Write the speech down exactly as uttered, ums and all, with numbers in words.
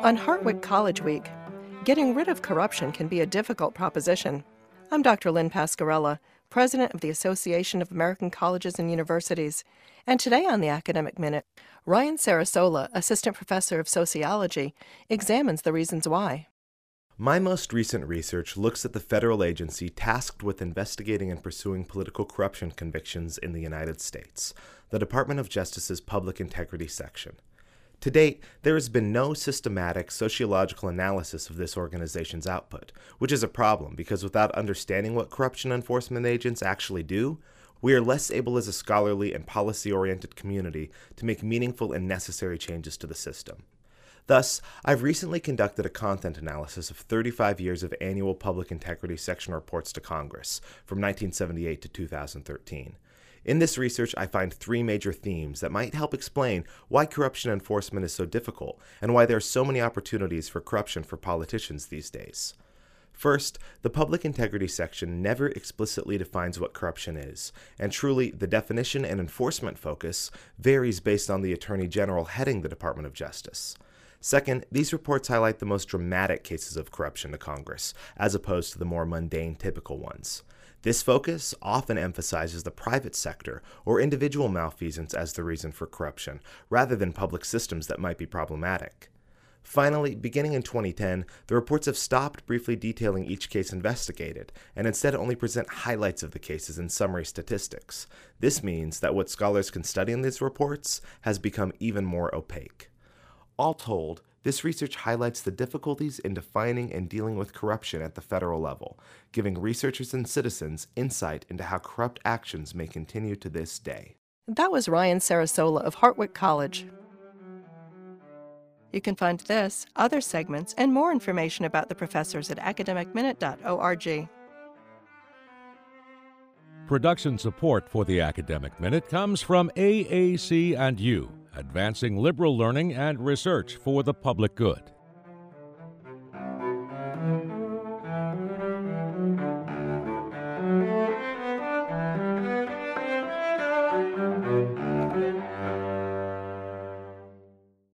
On Hartwick College Week, getting rid of corruption can be a difficult proposition. I'm Doctor Lynn Pascarella, President of the Association of American Colleges and Universities, and today on the Academic Minute, Ryan Sarasola, Assistant Professor of Sociology, examines the reasons why. My most recent research looks at the federal agency tasked with investigating and pursuing political corruption convictions in the United States, the Department of Justice's Public Integrity Section. To date, there has been no systematic sociological analysis of this organization's output, which is a problem because without understanding what corruption enforcement agents actually do, we are less able as a scholarly and policy-oriented community to make meaningful and necessary changes to the system. Thus, I've recently conducted a content analysis of thirty-five years of annual Public Integrity Section reports to Congress, from nineteen seventy-eight to two thousand thirteen. In this research, I find three major themes that might help explain why corruption enforcement is so difficult and why there are so many opportunities for corruption for politicians these days. First, the Public Integrity Section never explicitly defines what corruption is, and truly, the definition and enforcement focus varies based on the Attorney General heading the Department of Justice. Second, these reports highlight the most dramatic cases of corruption to Congress, as opposed to the more mundane, typical ones. This focus often emphasizes the private sector or individual malfeasance as the reason for corruption, rather than public systems that might be problematic. Finally, beginning in twenty ten, the reports have stopped briefly detailing each case investigated, and instead only present highlights of the cases in summary statistics. This means that what scholars can study in these reports has become even more opaque. All told, this research highlights the difficulties in defining and dealing with corruption at the federal level, giving researchers and citizens insight into how corrupt actions may continue to this day. That was Ryan Sarasola of Hartwick College. You can find this, other segments, and more information about the professors at academic minute dot org. Production support for the Academic Minute comes from A A C and U, advancing liberal learning and research for the public good.